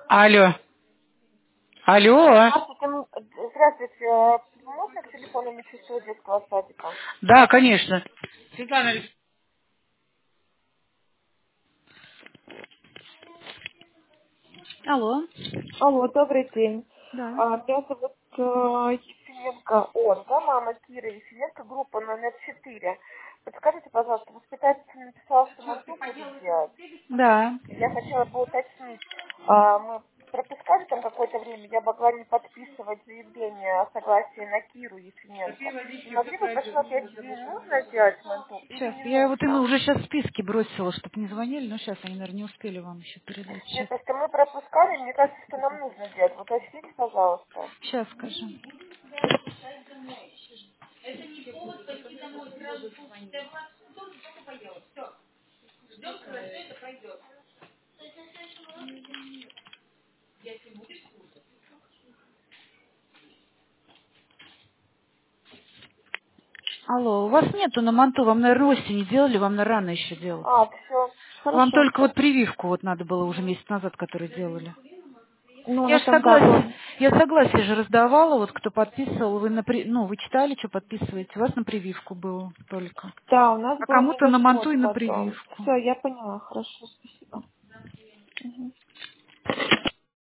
Алло. Алло. Здравствуйте, здравствуйте. Можно к телефону медсестры детского садика? Да, конечно. Светлана Алексеевна. Алло. Алло, добрый день. Да. Меня зовут Ефименко Ольга, мама Кира Ефименко, группа номер 4. Подскажите, пожалуйста, воспитательница написала, что манту будет делать. Да. Я хотела бы уточнить, мы пропускали там какое-то время, я могла не подписывать заявление о согласии на Киру Ефименко. Не могли бы посмотреть, ей нужно делать манту или Сейчас. не Я вот ему нужно? уже сейчас списки бросила, чтобы не звонили, но сейчас они, наверное, не успели вам еще передать. Нет, Сейчас. просто мы пропускали, мне кажется, что нам нужно делать. Вот уточните, пожалуйста. Сейчас скажу. Алло, у вас нету на манту, вам, наверное, осенью делали, вам, наверное, рано еще делать. Все, Вам хорошо. только вот прививку вот надо было уже месяц назад, которую делали. Ну, у Я нас же там, да, согласие, было. я согласие же раздавала, вот кто подписывал, вы ну, вы читали, что подписываете, у вас на прививку было только. Да, у нас А был кому-то на манту мегашот и на потом. прививку. Все, я поняла, хорошо, спасибо. Мгм.